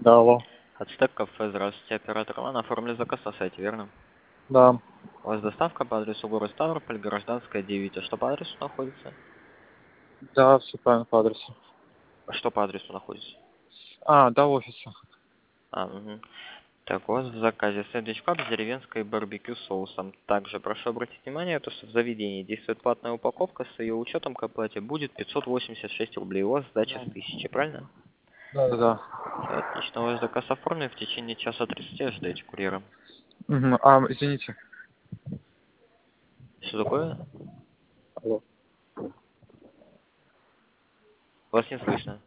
Да, алло. Ацтек кафе, здравствуйте, оператор Иван. Оформили заказ на сайте, верно? Да. У вас доставка по адресу город Ставрополь, Гражданская, 9. А что по адресу находится? Да, все правильно по адресу. А что по адресу находится? До офиса. Угу. Так, у вас в заказе сэндвич кап с деревенской барбекю соусом. Также прошу обратить внимание, то, что в заведении действует платная упаковка, с ее учетом к оплате будет 586 рублей. У вас сдача с 1000, правильно? Да. Отлично, ваш заказ оформлен. В течение часа 30 ожидайте курьера. Угу. Извините. Что такое? Алло. Вас не слышно.